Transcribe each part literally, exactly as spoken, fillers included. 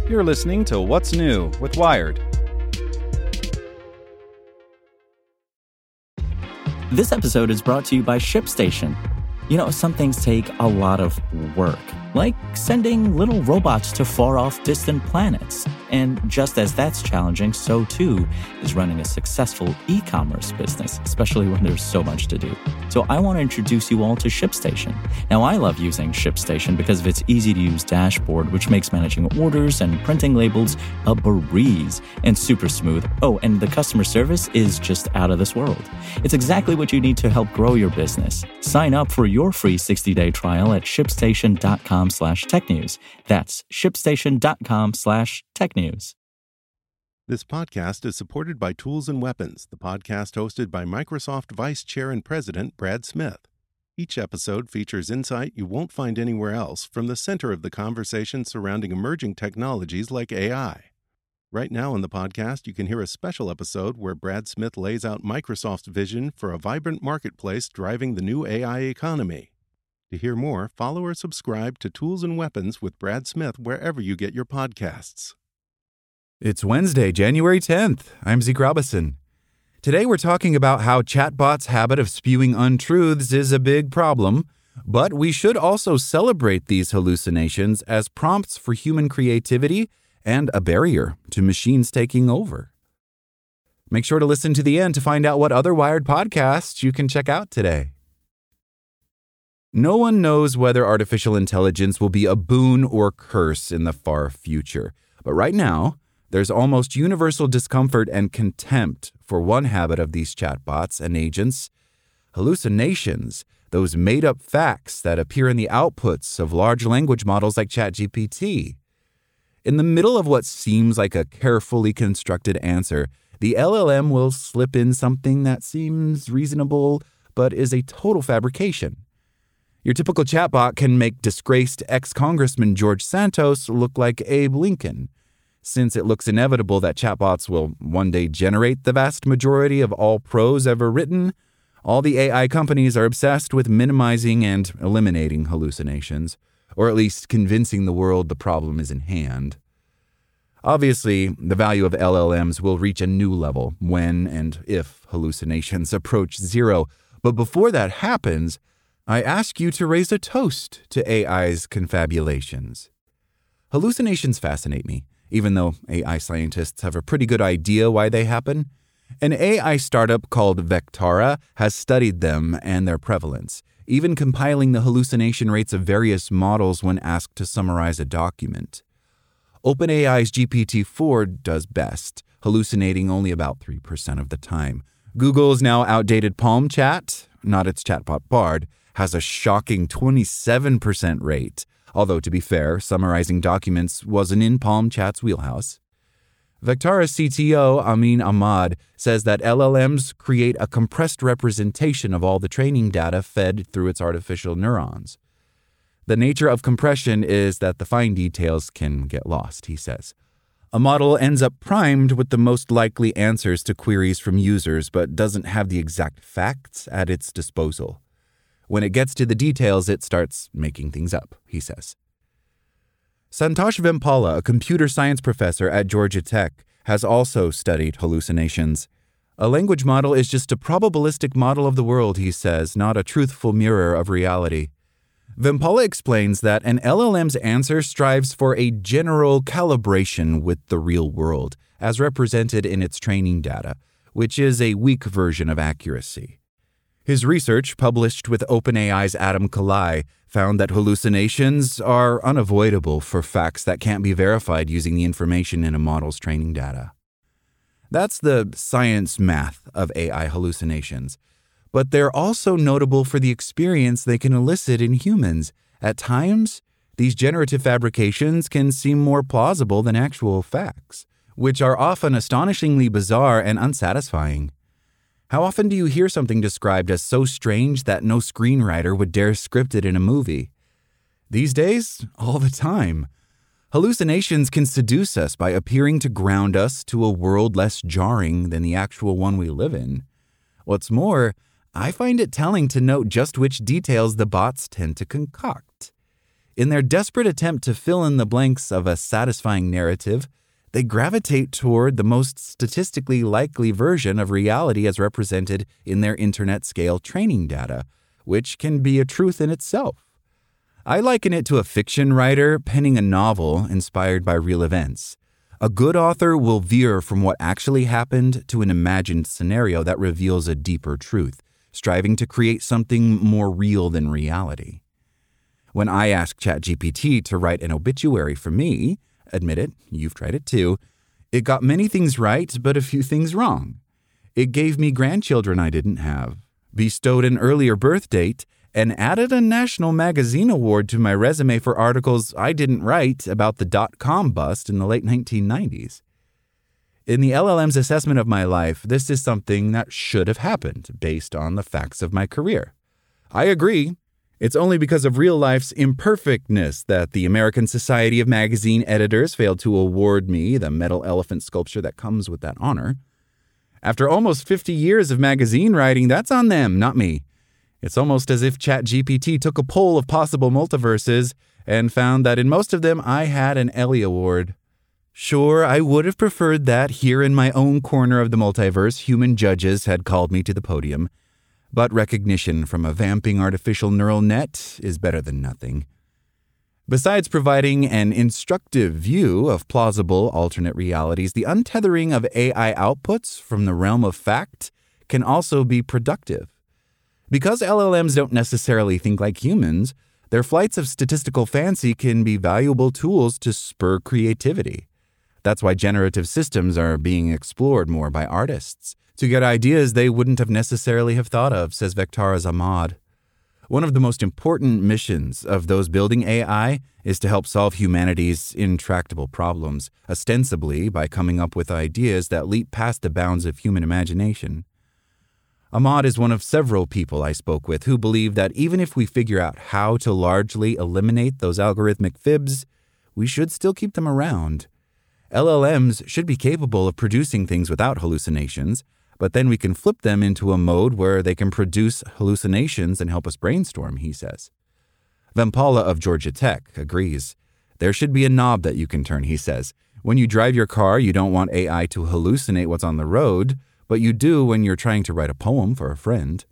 You're listening to What's New with Wired. This episode is brought to you by ShipStation. You know, some things take a lot of work, like sending little robots to far-off distant planets. And just as that's challenging, so too is running a successful e-commerce business, especially when there's so much to do. So I want to introduce you all to ShipStation. Now, I love using ShipStation because of its easy-to-use dashboard, which makes managing orders and printing labels a breeze and super smooth. Oh, and the customer service is just out of this world. It's exactly what you need to help grow your business. Sign up for your free sixty-day trial at shipstation.com slash technews. That's shipstation.com slash technews. This podcast is supported by Tools and Weapons, the podcast hosted by Microsoft Vice Chair and President Brad Smith. Each episode features insight you won't find anywhere else from the center of the conversation surrounding emerging technologies like A I. Right now in the podcast, you can hear a special episode where Brad Smith lays out Microsoft's vision for a vibrant marketplace driving the new A I economy. To hear more, follow or subscribe to Tools and Weapons with Brad Smith wherever you get your podcasts. It's Wednesday, January tenth. I'm Zeke Robison. Today we're talking about how chatbots' habit of spewing untruths is a big problem, but we should also celebrate these hallucinations as prompts for human creativity and a barrier to machines taking over. Make sure to listen to the end to find out what other Wired podcasts you can check out today. No one knows whether artificial intelligence will be a boon or curse in the far future, but right now, there's almost universal discomfort and contempt for one habit of these chatbots and agents: hallucinations, those made-up facts that appear in the outputs of large language models like ChatGPT. In the middle of what seems like a carefully constructed answer, the L L M will slip in something that seems reasonable but is a total fabrication. Your typical chatbot can make disgraced ex-Congressman George Santos look like Abe Lincoln. Since it looks inevitable that chatbots will one day generate the vast majority of all prose ever written, all the A I companies are obsessed with minimizing and eliminating hallucinations, or at least convincing the world the problem is in hand. Obviously, the value of L L Ms will reach a new level when and if hallucinations approach zero. But before that happens, I ask you to raise a toast to A I's confabulations. Hallucinations fascinate me, even though A I scientists have a pretty good idea why they happen. An A I startup called Vectara has studied them and their prevalence, even compiling the hallucination rates of various models when asked to summarize a document. OpenAI's G P T four does best, hallucinating only about three percent of the time. Google's now outdated Palm Chat, not its chatbot Bard, has a shocking twenty-seven percent rate. Although, to be fair, summarizing documents wasn't in Palm Chat's wheelhouse. Vectara's C T O, Amin Ahmad, says that L L Ms create a compressed representation of all the training data fed through its artificial neurons. The nature of compression is that the fine details can get lost, he says. A model ends up primed with the most likely answers to queries from users, but doesn't have the exact facts at its disposal. When it gets to the details, it starts making things up, he says. Santosh Vempala, a computer science professor at Georgia Tech, has also studied hallucinations. A language model is just a probabilistic model of the world, he says, not a truthful mirror of reality. Vempala explains that an L L M's answer strives for a general calibration with the real world, as represented in its training data, which is a weak version of accuracy. His research, published with OpenAI's Adam Kalai, found that hallucinations are unavoidable for facts that can't be verified using the information in a model's training data. That's the science math of A I hallucinations. But they're also notable for the experience they can elicit in humans. At times, these generative fabrications can seem more plausible than actual facts, which are often astonishingly bizarre and unsatisfying. How often do you hear something described as so strange that no screenwriter would dare script it in a movie? These days, all the time. Hallucinations can seduce us by appearing to ground us to a world less jarring than the actual one we live in. What's more, I find it telling to note just which details the bots tend to concoct. In their desperate attempt to fill in the blanks of a satisfying narrative, they gravitate toward the most statistically likely version of reality as represented in their internet-scale training data, which can be a truth in itself. I liken it to a fiction writer penning a novel inspired by real events. A good author will veer from what actually happened to an imagined scenario that reveals a deeper truth, striving to create something more real than reality. When I asked ChatGPT to write an obituary for me, admit it, you've tried it too, it got many things right but a few things wrong. It gave me grandchildren I didn't have, bestowed an earlier birth date, and added a national magazine award to my resume for articles I didn't write about the dot-com bust in the late nineteen nineties. In the L L M's assessment of my life, this is something that should have happened based on the facts of my career. I agree. It's only because of real life's imperfectness that the American Society of Magazine Editors failed to award me the metal elephant sculpture that comes with that honor. After almost fifty years of magazine writing, that's on them, not me. It's almost as if ChatGPT took a poll of possible multiverses and found that in most of them I had an Ellie Award. Sure, I would have preferred that here in my own corner of the multiverse, human judges had called me to the podium. But recognition from a vamping artificial neural net is better than nothing. Besides providing an instructive view of plausible alternate realities, the untethering of A I outputs from the realm of fact can also be productive. Because L L Ms don't necessarily think like humans, their flights of statistical fancy can be valuable tools to spur creativity. That's why generative systems are being explored more by artists, to get ideas they wouldn't have necessarily have thought of, says Vectaras Ahmad. One of the most important missions of those building A I is to help solve humanity's intractable problems, ostensibly by coming up with ideas that leap past the bounds of human imagination. Ahmad is one of several people I spoke with who believe that even if we figure out how to largely eliminate those algorithmic fibs, we should still keep them around. L L Ms should be capable of producing things without hallucinations, but then we can flip them into a mode where they can produce hallucinations and help us brainstorm, he says. Vempala of Georgia Tech agrees. There should be a knob that you can turn, he says. When you drive your car, you don't want A I to hallucinate what's on the road, but you do when you're trying to write a poem for a friend.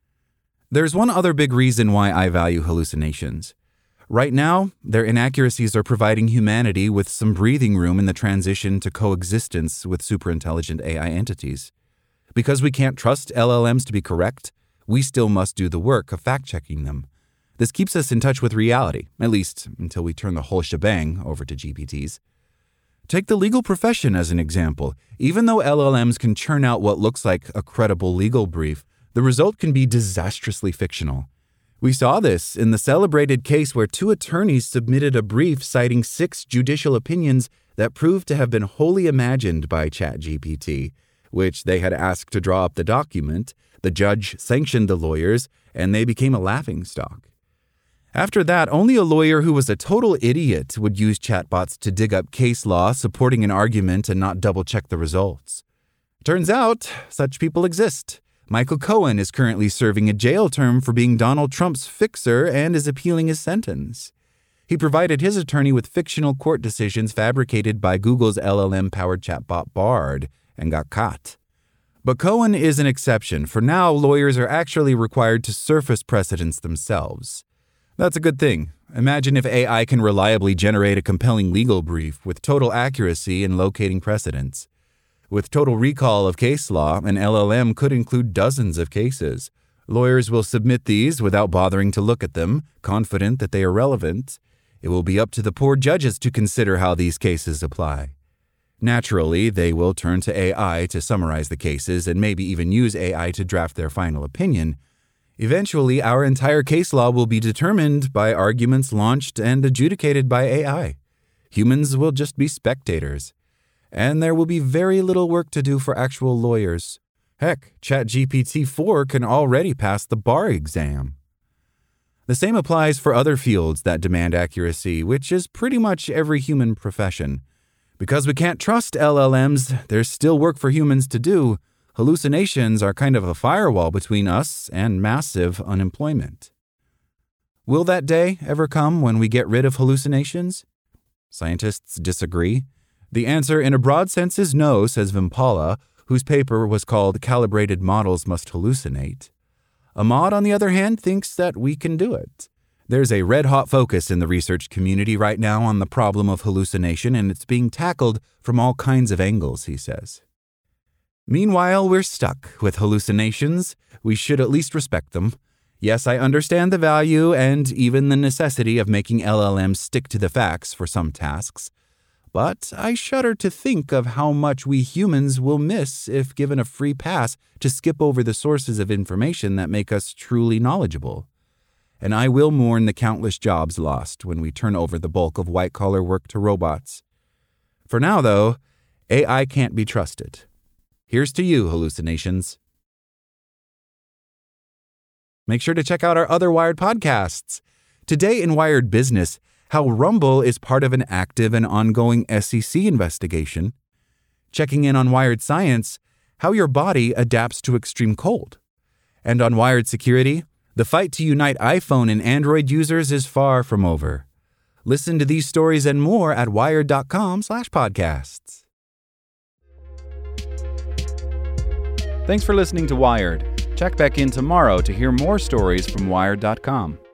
There's one other big reason why I value hallucinations. Right now, their inaccuracies are providing humanity with some breathing room in the transition to coexistence with superintelligent A I entities. Because we can't trust L L Ms to be correct, we still must do the work of fact-checking them. This keeps us in touch with reality, at least until we turn the whole shebang over to G P Ts. Take the legal profession as an example. Even though L L Ms can churn out what looks like a credible legal brief, the result can be disastrously fictional. We saw this in the celebrated case where two attorneys submitted a brief citing six judicial opinions that proved to have been wholly imagined by ChatGPT, which they had asked to draw up the document. The judge sanctioned the lawyers, and they became a laughingstock. After that, only a lawyer who was a total idiot would use chatbots to dig up case law supporting an argument and not double-check the results. Turns out, such people exist. Michael Cohen is currently serving a jail term for being Donald Trump's fixer and is appealing his sentence. He provided his attorney with fictional court decisions fabricated by Google's L L M-powered chatbot Bard and got caught. But Cohen is an exception, for now lawyers are actually required to surface precedents themselves. That's a good thing. Imagine if A I can reliably generate a compelling legal brief with total accuracy in locating precedents. With total recall of case law, an L L M could include dozens of cases. Lawyers will submit these without bothering to look at them, confident that they are relevant. It will be up to the poor judges to consider how these cases apply. Naturally, they will turn to A I to summarize the cases and maybe even use A I to draft their final opinion. Eventually, our entire case law will be determined by arguments launched and adjudicated by A I. Humans will just be spectators. And there will be very little work to do for actual lawyers. Heck, ChatGPT four can already pass the bar exam. The same applies for other fields that demand accuracy, which is pretty much every human profession. Because we can't trust L L Ms, there's still work for humans to do. Hallucinations are kind of a firewall between us and massive unemployment. Will that day ever come when we get rid of hallucinations? Scientists disagree. The answer in a broad sense is no, says Vimpala, whose paper was called Calibrated Models Must Hallucinate. Ahmad, on the other hand, thinks that we can do it. There's a red-hot focus in the research community right now on the problem of hallucination, and it's being tackled from all kinds of angles, he says. Meanwhile, we're stuck with hallucinations. We should at least respect them. Yes, I understand the value and even the necessity of making L L Ms stick to the facts for some tasks. But I shudder to think of how much we humans will miss if given a free pass to skip over the sources of information that make us truly knowledgeable. And I will mourn the countless jobs lost when we turn over the bulk of white-collar work to robots. For now, though, A I can't be trusted. Here's to you, hallucinations. Make sure to check out our other Wired podcasts. Today in Wired Business, how Rumble is part of an active and ongoing S E C investigation. Checking in on Wired Science, how your body adapts to extreme cold. And on Wired Security, the fight to unite iPhone and Android users is far from over. Listen to these stories and more at wired.com slash podcasts. Thanks for listening to Wired. Check back in tomorrow to hear more stories from wired dot com.